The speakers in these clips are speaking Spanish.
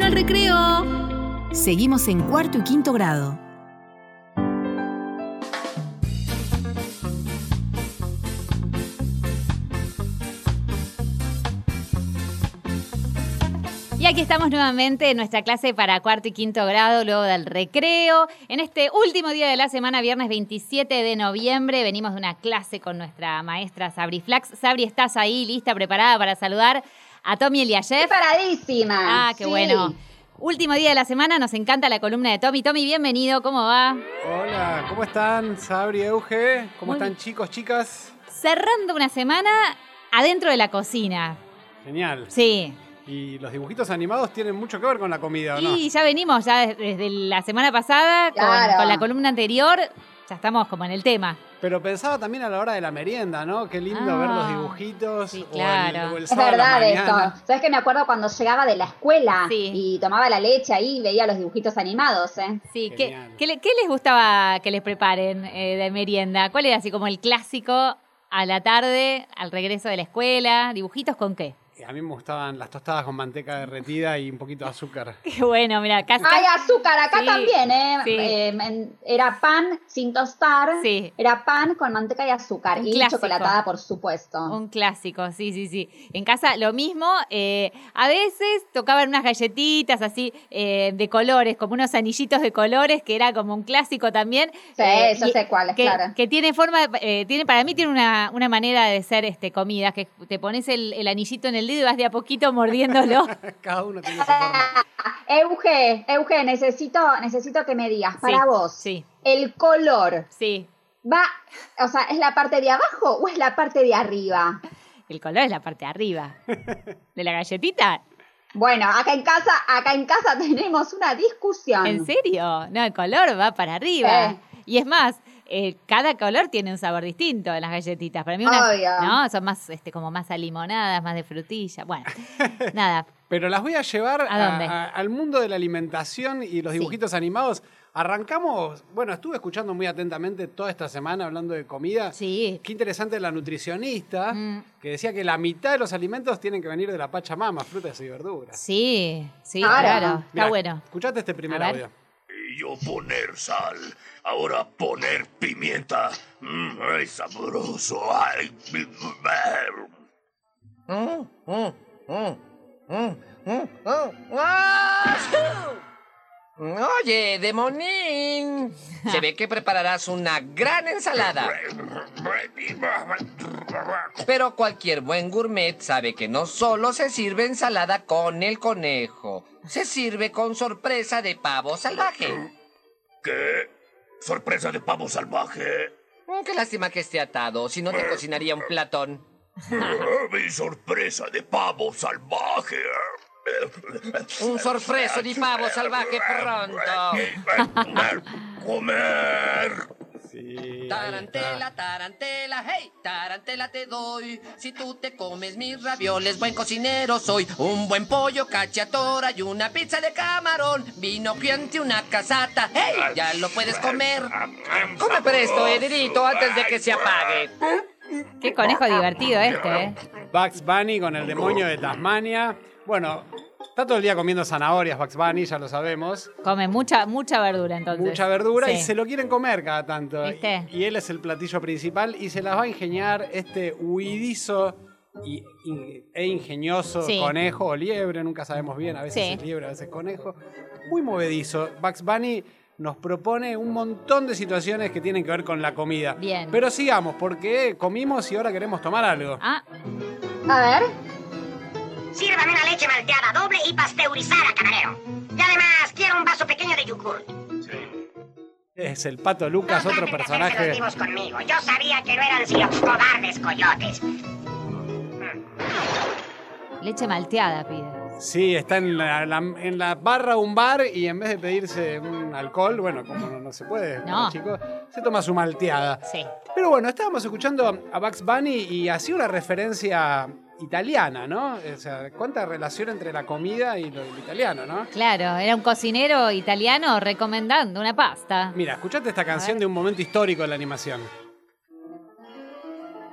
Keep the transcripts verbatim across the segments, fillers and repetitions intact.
al recreo. Seguimos en cuarto y quinto grado. Y aquí estamos nuevamente en nuestra clase para cuarto y quinto grado, luego del recreo. En este último día de la semana, viernes veintisiete de noviembre, venimos de una clase con nuestra maestra Sabri Flax. Sabri, ¿estás ahí lista, preparada para saludar a Tommy Eliashev? Preparadísima. Ah, qué sí. bueno. Último día de la semana, nos encanta la columna de Tommy. Tommy, bienvenido, ¿cómo va? Hola, ¿cómo están? Sabri, Euge, ¿cómo Muy están bien. chicos, chicas? Cerrando una semana adentro de la cocina. Genial. Sí. Y los dibujitos animados tienen mucho que ver con la comida, ¿o no? Y ya venimos, ya desde la semana pasada, Claro. con, con la columna anterior, ya estamos como en el tema. Pero pensaba también a la hora de la merienda, ¿no? Qué lindo Ah, ver los dibujitos. sí, o claro. el, o el Es sábado a la verdad mañana. esto. ¿Sabes que me acuerdo cuando llegaba de la escuela Sí. y tomaba la leche ahí y veía los dibujitos animados, eh? Sí, ¿qué, Genial. qué, le- qué les gustaba que les preparen eh, de merienda? ¿Cuál era así como el clásico a la tarde, al regreso de la escuela? ¿Dibujitos con qué? Y a mí me gustaban las tostadas con manteca derretida y un poquito de azúcar. Qué bueno, mira, acá Hay azúcar acá Sí, también, ¿eh? sí. Eh, en- Era pan sin tostar, Sí. era pan con manteca y azúcar. Un y clásico. chocolatada, por supuesto. un clásico, sí, sí, sí. En casa lo mismo. eh, a veces tocaban unas galletitas así eh, de colores, como unos anillitos de colores, que era como un clásico también. Sí, Eh, yo y- sé cuál es, que, claro. que tiene forma, eh, tiene para mí tiene una, una manera de ser este comida, que te pones el, el anillito en el dedo y vas de a poquito mordiéndolo. Cada uno tiene su forma. Euge, Euge, necesito, necesito que me digas, para Sí, vos, sí. el color, Sí, ¿va, o sea, es la parte de abajo o es la parte de arriba? el color es la parte de arriba. ¿De la galletita? Bueno, acá en casa, acá en casa tenemos una discusión. ¿En serio? No, el color va para arriba. Sí. Y es más, eh, cada color tiene un sabor distinto en las galletitas. Para mí unas, Obvio. ¿no? Son más este, como más alimonadas, más de frutilla. Bueno, nada. Pero las voy a llevar ¿A dónde? a- al mundo de la alimentación y los Sí. dibujitos animados. Arrancamos, bueno, estuve escuchando muy atentamente toda esta semana hablando de comida. Sí. Qué interesante la nutricionista Mm. que decía que la mitad de los alimentos tienen que venir de la Pachamama, frutas y verduras. Sí, sí, Claro. claro. Está Mirá, bueno. Escuchate este primer A ver. audio. Y yo poner sal, ahora poner pimienta. Mm, ¡ay, sabroso! ¡Ay! Mm, mm, mm, mm, mm, mm. ¡Ah! Oye, Demonín, se ve que prepararás una gran ensalada. Pero cualquier buen gourmet sabe que no solo se sirve ensalada con el conejo, se sirve con sorpresa de pavo salvaje. ¿Qué? ¿Sorpresa de pavo salvaje? Mm, Qué lástima que esté atado, si no te cocinaría un platón. Mi sorpresa de pavo salvaje. Un sorpreso di pavo salvaje pronto. Comer, comer. Sí, ahí Tarantela, tarantela, hey, tarantela te doy. Si tú te comes mis ravioles, buen cocinero soy. Un buen pollo, cacciatora y una pizza de camarón. Vino piante, una casata, hey, ya lo puedes comer. Come presto, Ederito, antes de que se apague. Qué conejo divertido este, ¿eh? está. Bugs Bunny con el demonio de Tasmania. Bueno, está todo el día comiendo zanahorias Bugs Bunny, ya lo sabemos. Come mucha, mucha verdura entonces. Mucha verdura y Sí. se lo quieren comer cada tanto. ¿Viste? Y, y él es el platillo principal y se las va a ingeniar este huidizo y, in- e ingenioso Sí. conejo o liebre, nunca sabemos bien, a veces Sí. es liebre, a veces conejo. Muy movedizo. Bugs Bunny nos propone un montón de situaciones que tienen que ver con la comida. Bien. Pero sigamos, porque comimos y ahora queremos tomar algo. Ah, A ver, Sírvame una leche malteada doble y pasteurizada, camarero. Y además, quiero un vaso pequeño de yogur. Es el Pato Lucas, No otro traten de hacerse personaje. los vivos conmigo. Yo sabía que no eran sino cobardes coyotes. leche malteada pide. Sí, está en la, la- en la barra de un bar y en vez de pedirse un alcohol, bueno, como no, no se puede, No. chicos, se toma su malteada. Sí. Pero bueno, estábamos escuchando a Bugs Bunny y hacía una referencia italiana, ¿no? O sea, cuánta relación entre la comida y lo, lo italiano, ¿no? Claro, era un cocinero italiano recomendando una pasta. Mira, escuchate esta canción ver. de un momento histórico de la animación.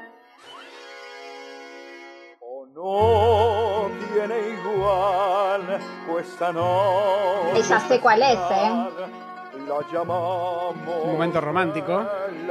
No tiene igual Y ya sé cuál es, ¿eh? Un momento romántico.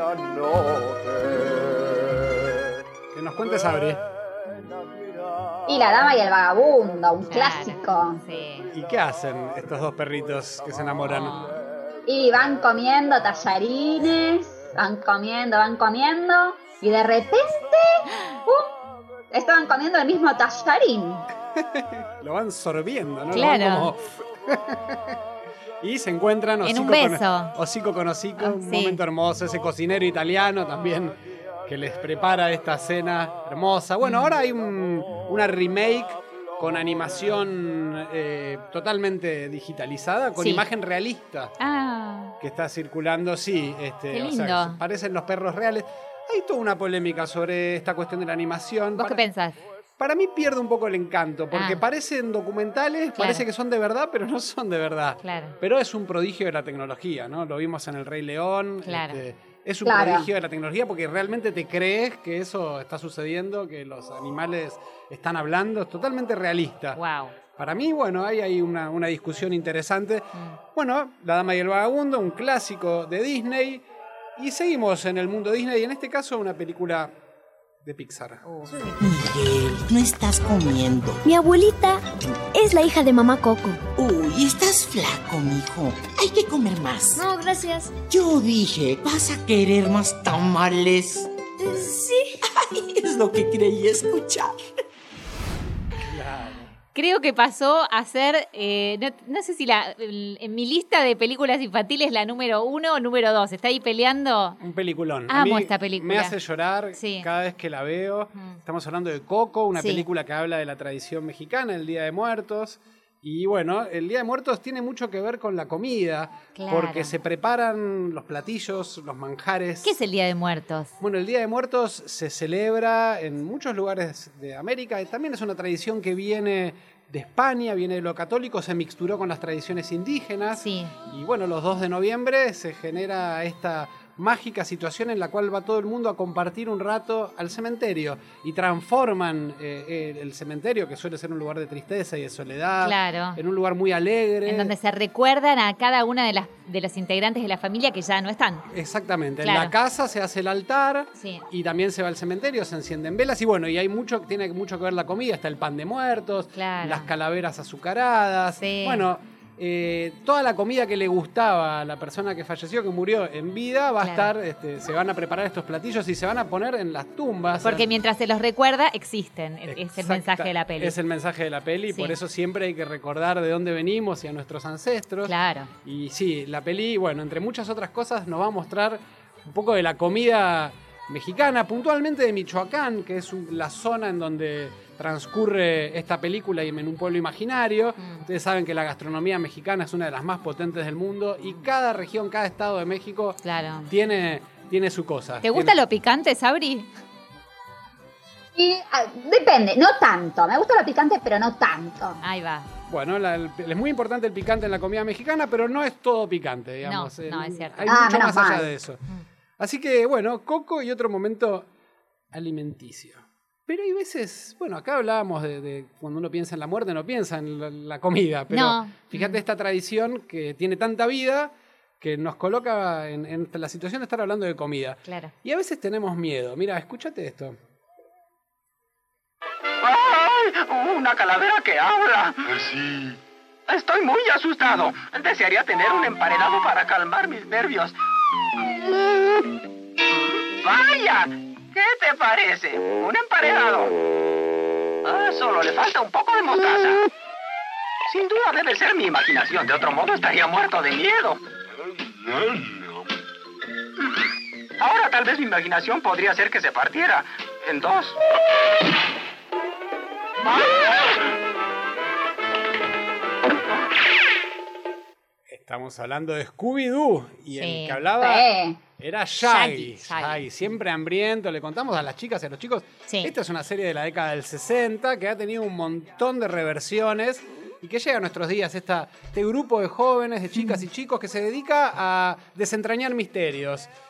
Que nos cuentes, Abri. Y La dama y el vagabundo, un Claro, clásico. Sí. ¿Y qué hacen estos dos perritos que se enamoran? Y van comiendo tallarines, van comiendo, van comiendo, y de repente, ¡uh! estaban comiendo el mismo tallarín. Lo van sorbiendo, ¿no? Claro. Lo van como- Y se encuentran En hocico, un beso. Con, hocico con hocico, Oh, un sí. momento hermoso, ese cocinero italiano también que les prepara esta cena hermosa. Bueno, ahora hay un- una remake con animación eh, totalmente digitalizada, con Sí. imagen realista Ah, que está circulando, sí. Este, Qué o sea, lindo. parecen los perros reales. Hay toda una polémica sobre esta cuestión de la animación. ¿vos qué Para- pensás? Para mí pierde un poco el encanto, porque Ah. parecen documentales, Claro. parece que son de verdad, pero no son de verdad. Claro. Pero es un prodigio de la tecnología, ¿no? Lo vimos en El Rey León. Claro. este, es un Claro. prodigio de la tecnología porque realmente te crees que eso está sucediendo, que los animales están hablando. Es totalmente realista. Wow. Para mí, bueno, ahí hay una, una discusión interesante. Mm. Bueno, La Dama y el Vagabundo, un clásico de Disney. Y seguimos en el mundo Disney, y en este caso una película de Pixar. Miguel, no estás comiendo. Mi abuelita es la hija de mamá Coco. Uy, estás flaco, mijo. Hay que comer más. No, gracias. Yo dije, ¿vas a querer más tamales? Eh, sí. Ay, es lo que creí escuchar. Creo que pasó a ser, eh, no, no sé si la, el- en mi lista de películas infantiles la número uno o número dos. ¿Está ahí peleando? Un peliculón. A Amo mí esta película. Me hace llorar Sí. cada vez que la veo. Mm. Estamos hablando de Coco, una Sí. película que habla de la tradición mexicana, el Día de Muertos. Y bueno, el Día de Muertos tiene mucho que ver con la comida, Claro. porque se preparan los platillos, los manjares. ¿Qué es el Día de Muertos? Bueno, el Día de Muertos se celebra en muchos lugares de América y también es una tradición que viene de España, viene de lo católico, se mixturó con las tradiciones indígenas. Sí. Y bueno, los dos de noviembre se genera esta mágica situación en la cual va todo el mundo a compartir un rato al cementerio y transforman eh, el cementerio, que suele ser un lugar de tristeza y de soledad, Claro. en un lugar muy alegre. En donde se recuerdan a cada una de las de los integrantes de la familia que ya no están. Exactamente, en Claro. la casa se hace el altar Sí. y también se va al cementerio, se encienden velas y bueno, y hay mucho, tiene mucho que ver la comida, está el pan de muertos, Claro. las calaveras azucaradas, Sí. bueno, eh, toda la comida que le gustaba a la persona que falleció, que murió en vida, va Claro. a estar, este, se van a preparar estos platillos y se van a poner en las tumbas. Porque mientras se los recuerda, existen. Es el Exacta- mensaje de la peli. Es el mensaje de la peli, y Sí. por eso siempre hay que recordar de dónde venimos y a nuestros ancestros. Claro. Y sí, la peli, bueno, entre muchas otras cosas, nos va a mostrar un poco de la comida mexicana, puntualmente de Michoacán, que es un- la zona en donde transcurre esta película y en un pueblo imaginario. Mm. Ustedes saben que la gastronomía mexicana es una de las más potentes del mundo y cada región, cada estado de México Claro. tiene, tiene su cosa. ¿Te gusta Tiene- lo picante, Sabri? Y ah, depende, no tanto. Me gusta lo picante, pero no tanto. Ahí va. Bueno, la- el- es muy importante el picante en la comida mexicana, pero no es todo picante, digamos. No, no, El- es cierto. Hay Ah, mucho menos más allá mal. de eso. Así que, bueno, Coco y otro momento alimenticio. Pero hay veces, bueno, acá hablábamos de, de cuando uno piensa en la muerte, no piensa en la, la comida, pero No. fíjate esta tradición que tiene tanta vida que nos coloca en, en la situación de estar hablando de comida. Claro. Y a veces tenemos miedo. Mira, escúchate esto. ¡Ay! ¡Una calavera que habla! Sí. Estoy muy asustado. Desearía tener un emparedado para calmar mis nervios. ¡Vaya! ¿Qué te parece? ¿Un emparedado? Ah, solo le falta un poco de mostaza. Sin duda debe ser mi imaginación. De otro modo estaría muerto de miedo. Ahora tal vez mi imaginación podría hacer que se partiera en dos. Estamos hablando de Scooby-Doo y Sí. el que hablaba Sí. era Shaggy. Shaggy, Shaggy. Shaggy, siempre hambriento. Le contamos a las chicas y a los chicos. Sí. Esta es una serie de la década del sesenta que ha tenido un montón de reversiones y que llega a nuestros días. Esta, este grupo de jóvenes, de chicas y chicos que se dedica a desentrañar misterios.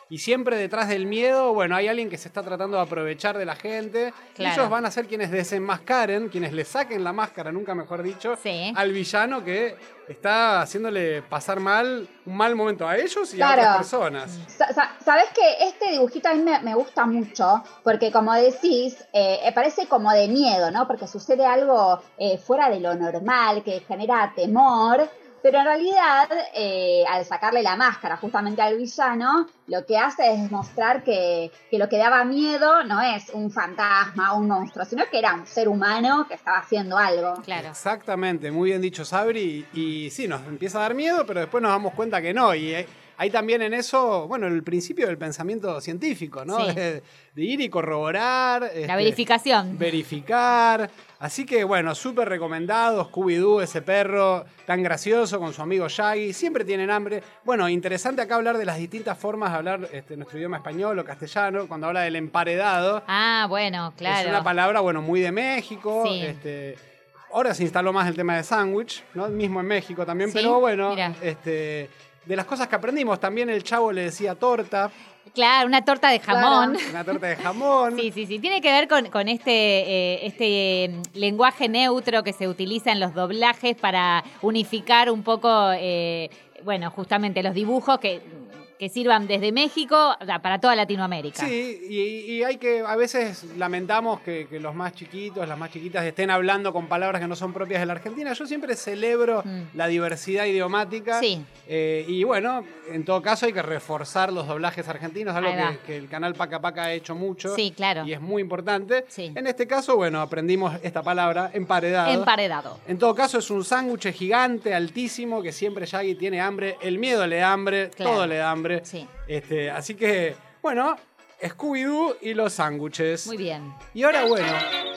Y siempre detrás del miedo, bueno, hay alguien que se está tratando de aprovechar de la gente. Claro. Y ellos van a ser quienes desenmascaren, quienes le saquen la máscara, nunca mejor dicho, sí. al villano que está haciéndole pasar mal, un mal momento a ellos y claro. a otras personas. Sabés que este dibujito a mí me, me gusta mucho, porque como decís, eh, parece como de miedo, ¿no? Porque sucede algo eh, fuera de lo normal, que genera temor. Pero en realidad, eh, al sacarle la máscara justamente al villano, lo que hace es mostrar que, que lo que daba miedo no es un fantasma o un monstruo, sino que era un ser humano que estaba haciendo algo. Claro. Exactamente, muy bien dicho, Sabri. Y, y sí, nos empieza a dar miedo, pero después nos damos cuenta que no. Y hay, hay también en eso, bueno, el principio del pensamiento científico, ¿no? Sí. De, de ir y corroborar. La este, verificación. Verificar. Así que, bueno, súper recomendado. Scooby-Doo, ese perro tan gracioso con su amigo Shaggy. Siempre tienen hambre. Bueno, interesante acá hablar de las distintas formas de hablar este, nuestro idioma español o castellano, cuando habla del emparedado. Ah, bueno, claro. Es una palabra, bueno, muy de México. Sí. Este, ahora se instaló más el tema de sándwich, ¿no? Mismo en México también, Sí, pero bueno, mira. este, de las cosas que aprendimos, también el Chavo le decía torta. Claro, una torta de jamón. Claro. Una torta de jamón. Sí, sí, sí. Tiene que ver con, con este, eh, este eh, lenguaje neutro que se utiliza en los doblajes para unificar un poco, eh, bueno, justamente los dibujos que, que sirvan desde México para toda Latinoamérica. Sí, y, y hay que, a veces lamentamos que, que los más chiquitos, las más chiquitas estén hablando con palabras que no son propias de la Argentina. Yo siempre celebro Mm. la diversidad idiomática. Sí. Eh, y bueno, en todo caso hay que reforzar los doblajes argentinos, algo Ahí va. que, que el canal Paca Paca ha hecho mucho. Sí, claro. Y es muy importante. Sí. En este caso, bueno, aprendimos esta palabra, emparedado. Emparedado. En todo caso, es un sándwich gigante, altísimo, que siempre Shaggy tiene hambre. El miedo le da hambre, Claro. todo le da hambre. Sí. Este, así que, bueno, Scooby-Doo y los sándwiches. Muy bien. Y ahora, bueno,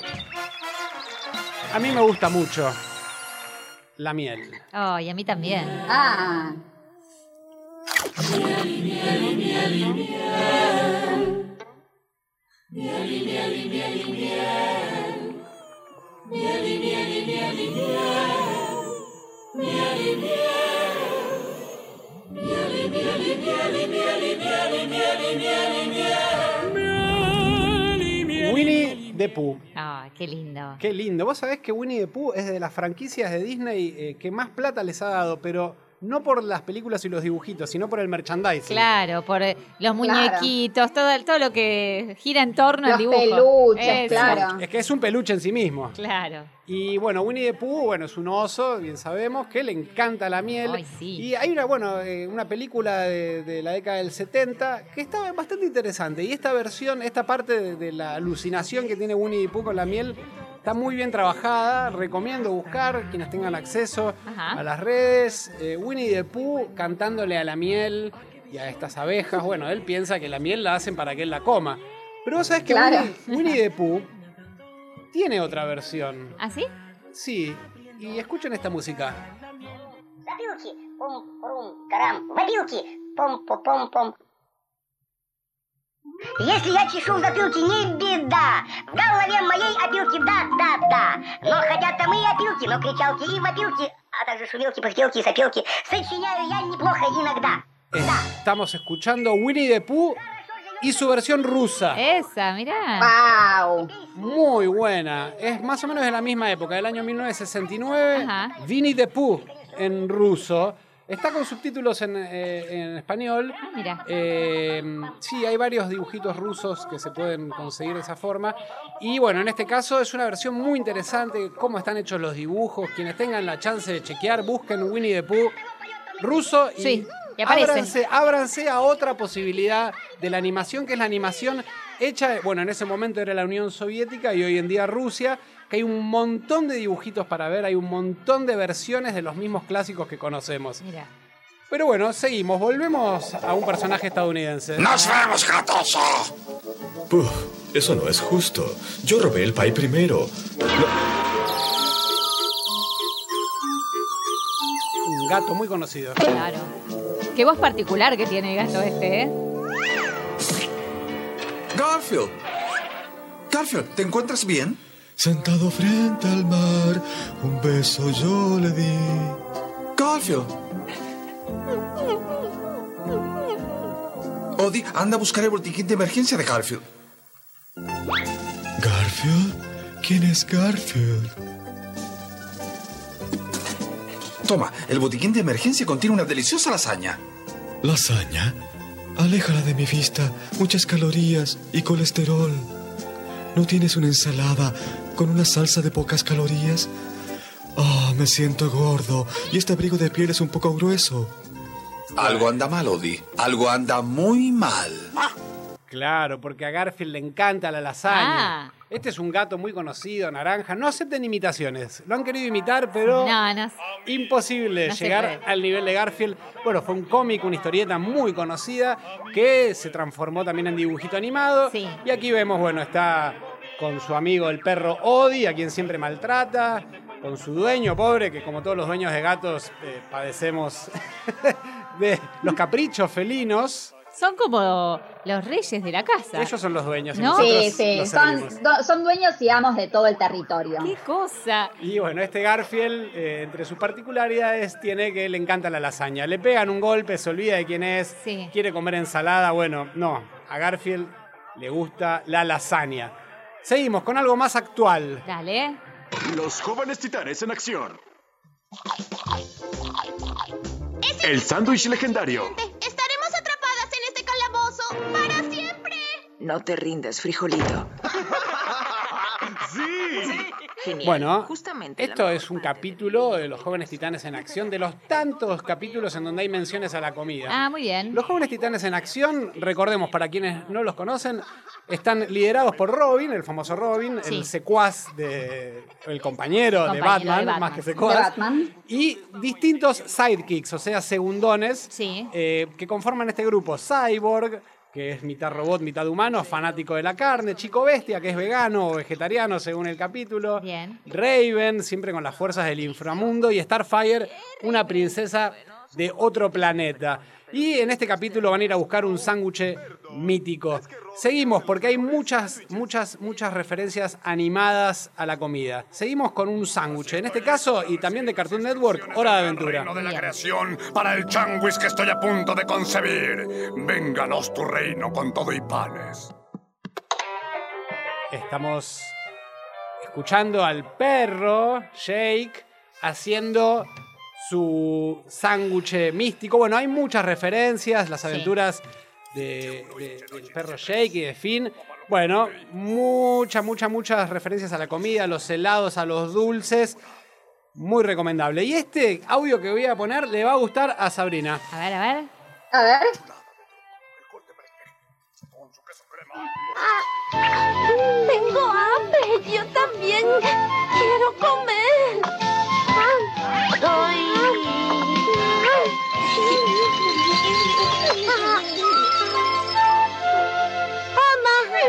a mí me gusta mucho la miel. Oh, y a mí también. Ah, Winnie the Pooh. Ah, qué lindo. Qué lindo. Vos sabés que Winnie the Pooh es de las franquicias de Disney eh, que más plata les ha dado, pero no por las películas y los dibujitos, sino por el merchandising. Claro, por eh, los muñequitos, todo, todo lo que gira en torno al Los dibujo. peluches, Eso. claro. Es que es un peluche en sí mismo. Claro. Y bueno, Winnie the Pooh, bueno, es un oso, bien sabemos, que le encanta la miel. Ay, sí. Y hay una, bueno, eh, una película de, de la década del setenta que estaba bastante interesante. Y esta versión, esta parte de, de la alucinación que tiene Winnie the Pooh con la miel está muy bien trabajada. Recomiendo buscar, quienes tengan acceso Ajá. a las redes. Eh, Winnie the Pooh cantándole a la miel y a estas abejas. Bueno, él piensa que la miel la hacen para que él la coma. Pero vos sabés que Claro. Winnie, Winnie the Pooh tiene otra versión. ¿Ah, sí? Sí, y escuchen esta música. Запилки, пум-пум, карам, в опилки, пом-пом-пом-пом. Если я чешу в затылке, не беда. В голове моей опилки, да-да-да. Но хотят там и опилки, но кричалки и вопилки, а также шумелки, пыхтелки и сопелки. Сочиняю я неплохо иногда. Да. Estamos escuchando Winnie the Pooh y su versión rusa. Esa, mirá. wow. Muy buena. Es más o menos de la misma época, del año mil novecientos sesenta y nueve. Ajá. Winnie the Pooh en ruso. Está con subtítulos en, eh, en español. Ah, mira. Eh, sí, hay varios dibujitos rusos que se pueden conseguir de esa forma. Y bueno, en este caso es una versión muy interesante. Cómo están hechos los dibujos. Quienes tengan la chance de chequear, busquen Winnie the Pooh ruso y, Sí, y aparece. ábranse, ábranse a otra posibilidad de la animación, que es la animación hecha, bueno, en ese momento era la Unión Soviética y hoy en día Rusia, que hay un montón de dibujitos para ver, hay un montón de versiones de los mismos clásicos que conocemos. Mira. Pero bueno, seguimos, volvemos a un personaje estadounidense. ¡Nos vemos, gatoso! Puf, eso no es justo. Yo robé el pie primero. Un gato muy conocido. Claro. Qué voz particular que tiene el gato este, ¿eh? Garfield. Garfield, ¿te encuentras bien? Sentado frente al mar, un beso yo le di. Garfield. Odie, anda a buscar el botiquín de emergencia de Garfield. ¿Garfield? ¿Quién es Garfield? Toma, el botiquín de emergencia contiene una deliciosa lasaña. ¿Lasaña? Aléjala de mi vista. Muchas calorías y colesterol. ¿No tienes una ensalada con una salsa de pocas calorías? Ah, oh, me siento gordo y este abrigo de piel es un poco grueso. Algo anda mal, Odie. Algo anda muy mal. Claro, porque a Garfield le encanta la lasaña. Ah. Este es un gato muy conocido, naranja. No acepten imitaciones. Lo han querido imitar, pero no, no, imposible no llegar al nivel de Garfield. Bueno, fue un cómic, una historieta muy conocida que se transformó también en dibujito animado. Sí. Y aquí vemos, bueno, está con su amigo el perro Odie, a quien siempre maltrata, con su dueño pobre, que como todos los dueños de gatos eh, padecemos de los caprichos felinos. Son como los reyes de la casa. Ellos son los dueños. ¿No? Sí, sí, son, son dueños y amos de todo el territorio. ¡Qué cosa! Y bueno, este Garfield, eh, entre sus particularidades, tiene que le encanta la lasaña. Le pegan un golpe, se olvida de quién es, sí. quiere comer ensalada. Bueno, no, a Garfield le gusta la lasaña. Seguimos con algo más actual. Dale. Los jóvenes titanes en acción. El sándwich legendario. Estaremos atrapadas en este calabozo para siempre. No te rindas, frijolito. ¡Sí! Sí. Genial. Bueno, justamente esto es un capítulo de Los Jóvenes Titanes en Acción, de los tantos capítulos en donde hay menciones a la comida. Ah, muy bien. Los Jóvenes Titanes en Acción, recordemos, para quienes no los conocen, están liderados por Robin, el famoso Robin, sí. el secuaz, de, el compañero, compañero de, Batman, de Batman, más que secuaz, y distintos sidekicks, o sea, segundones, sí. eh, que conforman este grupo. Cyborg, que es mitad robot, mitad humano, fanático de la carne. Chico Bestia, que es vegano o vegetariano según el capítulo. Bien. Raven, siempre con las fuerzas del inframundo. Y Starfire, una princesa de otro planeta. Y en este capítulo van a ir a buscar un sándwich mítico. Seguimos, porque hay muchas, muchas, muchas referencias animadas a la comida. Seguimos con un sándwich. En este caso, y también de Cartoon Network, Hora de Aventura. El reino de la creación para el sándwich que estoy a punto de concebir. Vénganos tu reino con todo y panes. Estamos escuchando al perro, Jake, haciendo su sándwich místico. Bueno, hay muchas referencias, las aventuras sí. de, de, del perro Jake y de Finn. Bueno, muchas, muchas, muchas referencias a la comida, a los helados, a los dulces. Muy recomendable. Y este audio que voy a poner le va a gustar a Sabrina. A ver, a ver. A ver. Ah, tengo hambre. Yo también quiero comer. Ay. Mamá.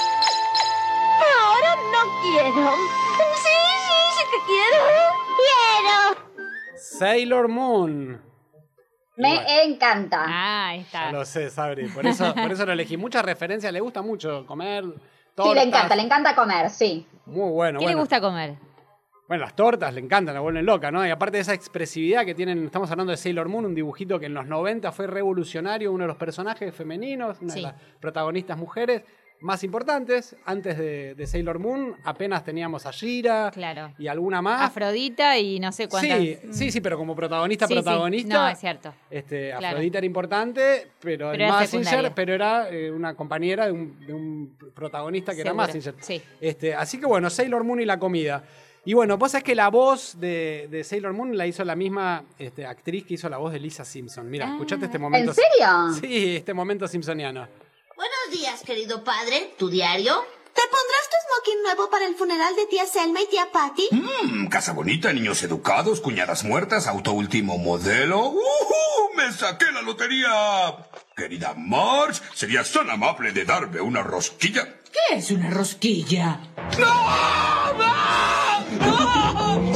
Ahora no quiero. Sí, sí, sí que quiero. Quiero. Sailor Moon. Me bueno, encanta. Ah, ahí está. Ya lo sé, Sabri. Por eso, por eso lo elegí. Muchas referencias. Le gusta mucho comer tortas. Sí, le encanta, le encanta comer, sí. Muy bueno. ¿Qué bueno. le gusta comer? Bueno, las tortas le encantan, la vuelven loca, ¿no? Y aparte de esa expresividad que tienen, estamos hablando de Sailor Moon, un dibujito que en los noventa fue revolucionario, uno de los personajes femeninos, una sí. de las protagonistas mujeres más importantes. Antes de, de Sailor Moon apenas teníamos a She-Ra claro. y alguna más. Afrodita y no sé cuántas. Sí, sí, sí, pero como protagonista, sí, protagonista. Sí. No, es cierto. Este, claro. Afrodita era importante, pero, pero en era Mazinger, secundaria. pero era eh, una compañera de un, de un protagonista que Seguro. era Mazinger. Sí. Este, así que bueno, Sailor Moon y la comida. Y bueno, vos sabés que la voz de, de Sailor Moon la hizo la misma este, actriz que hizo la voz de Lisa Simpson. Mira, ah, escuchate este momento. ¿En serio? Sí, este momento simpsoniano. Buenos días, querido padre. ¿Tu diario? ¿Te pondrás tu smoking nuevo para el funeral de tía Selma y tía Patty? Mmm, casa bonita, niños educados, cuñadas muertas, auto último modelo. ¡Uh! ¡Me saqué la lotería! Querida Marge, ¿serías tan amable de darme una rosquilla? ¿Qué es una rosquilla? ¡No! ¡No! ¡No!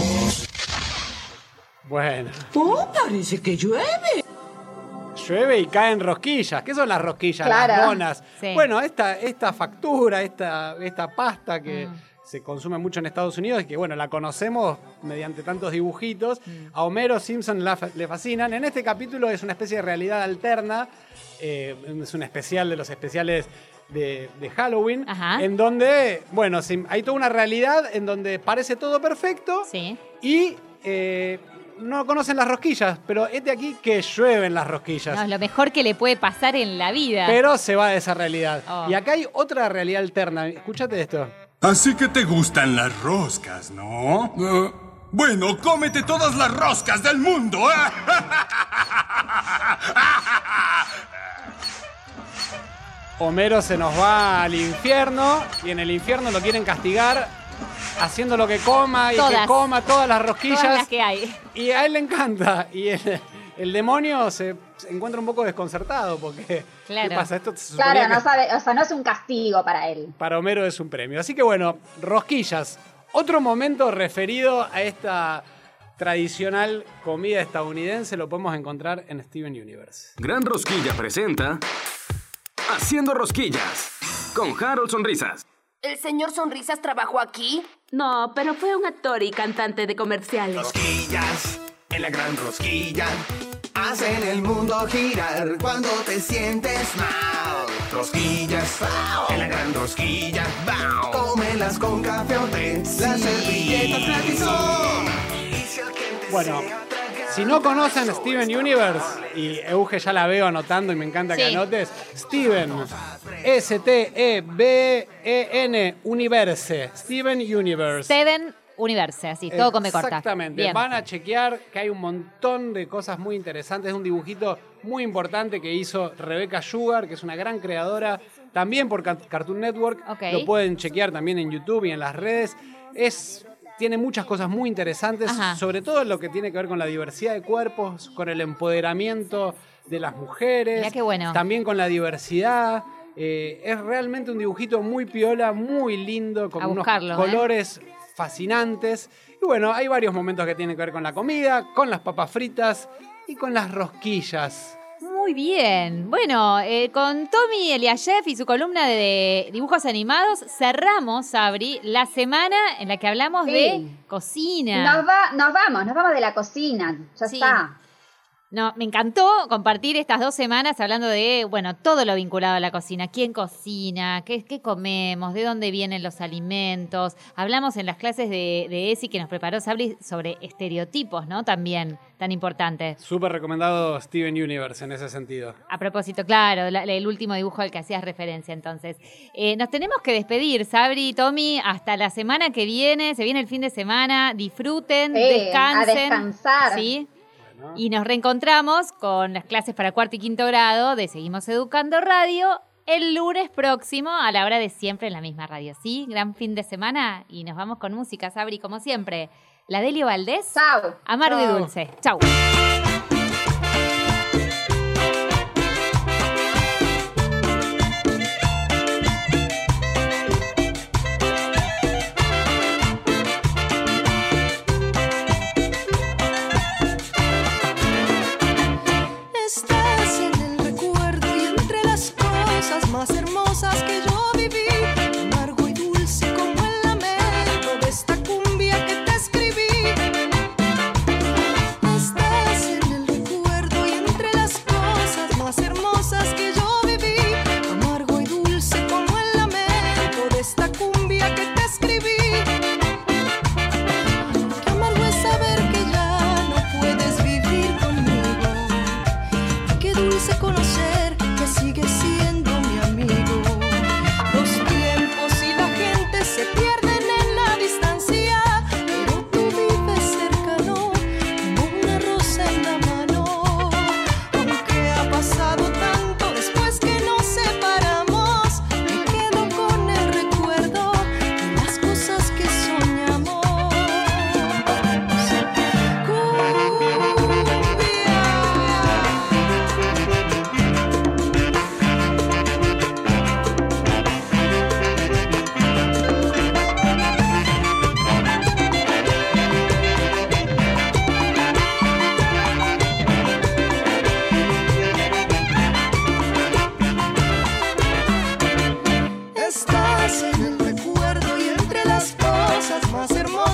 Bueno. Oh, parece que llueve. Llueve y caen rosquillas. ¿Qué son las rosquillas? Claro. Las donas. Sí. Bueno, esta, esta factura, esta, esta pasta que, mm. se consume mucho en Estados Unidos y que, bueno, la conocemos mediante tantos dibujitos. Mm. A Homero Simpson la, le fascinan. En este capítulo es una especie de realidad alterna, eh, es un especial de los especiales de, de Halloween, Ajá. en donde, bueno, hay toda una realidad en donde parece todo perfecto sí. y... Eh, no conocen las rosquillas, pero es de aquí que llueven las rosquillas. No, es lo mejor que le puede pasar en la vida. Pero se va de esa realidad. Oh. Y acá hay otra realidad alterna. Escúchate esto. Así que te gustan las roscas, ¿no? Uh, bueno, cómete todas las roscas del mundo. Homero se nos va al infierno y en el infierno lo quieren castigar haciendo lo que coma y todas. que coma todas las rosquillas. Todas las que hay. Y a él le encanta. Y el, el demonio se, se encuentra un poco desconcertado porque... Claro. ¿Qué pasa? Esto se claro, no que, sabe, o sea, no es un castigo para él. Para Homero es un premio. Así que bueno, rosquillas. Otro momento referido a esta tradicional comida estadounidense lo podemos encontrar en Steven Universe. Gran Rosquilla presenta Haciendo Rosquillas con Harold Sonrisas. ¿El señor Sonrisas trabajó aquí? No, pero fue un actor y cantante de comerciales. Rosquillas, en la gran rosquilla, hacen el mundo girar cuando te sientes mal. Rosquillas, en la gran rosquilla, cómelas con café o té, sí. Las servilletas gratis son. Bueno, si no conocen Steven Universe, y Euge ya la veo anotando y me encanta sí. que anotes, Steven, S T E B E N, Universe, Steven Universe. Steven Universe, así, todo con B corta. Exactamente, Bien. Van a chequear que hay un montón de cosas muy interesantes, es un dibujito muy importante que hizo Rebecca Sugar, que es una gran creadora, también por Cartoon Network, okay. Lo pueden chequear también en YouTube y en las redes, es... Tiene muchas cosas muy interesantes, Ajá. sobre todo lo que tiene que ver con la diversidad de cuerpos, con el empoderamiento de las mujeres, Mirá qué bueno. también con la diversidad. Eh, es realmente un dibujito muy piola, muy lindo, con unos colores ¿eh? fascinantes. Y bueno, hay varios momentos que tienen que ver con la comida, con las papas fritas y con las rosquillas. Muy bien. Bueno, eh, con Tommy Eliashev y su columna de dibujos animados cerramos, Sabri, la semana en la que hablamos sí. de cocina. Nos, va, nos vamos, nos vamos de la cocina. Ya sí. está. No, me encantó compartir estas dos semanas hablando de, bueno, todo lo vinculado a la cocina. ¿Quién cocina? ¿Qué, qué comemos? ¿De dónde vienen los alimentos? Hablamos en las clases de, de ESI que nos preparó Sabri sobre estereotipos, ¿no? También, tan importante. Súper recomendado Steven Universe en ese sentido. A propósito, claro, la, el último dibujo al que hacías referencia, entonces. Eh, nos tenemos que despedir, Sabri y Tommy, hasta la semana que viene. Se viene el fin de semana. Disfruten, eh, descansen. A descansar. ¿Sí? Y nos reencontramos con las clases para cuarto y quinto grado de Seguimos Educando Radio el lunes próximo a la hora de siempre en la misma radio. ¿Sí? Gran fin de semana y nos vamos con música, Sabri, como siempre. La Delio Valdés. Chau. Amargo Chau. y dulce. Chau. Más hermosas que yo viví, amargo y dulce como el lamento de esta cumbia que te escribí. Estás en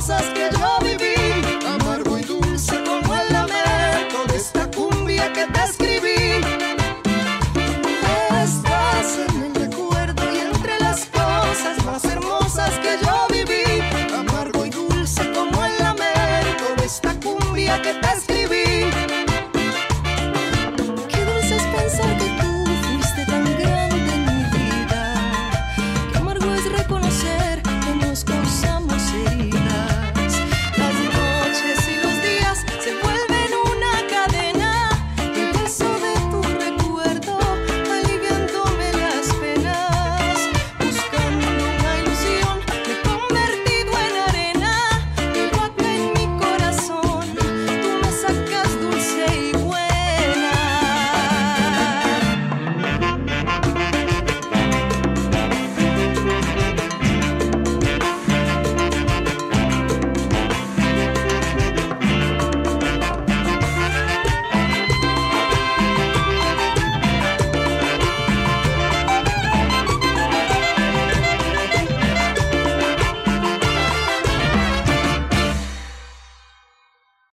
cosas que yo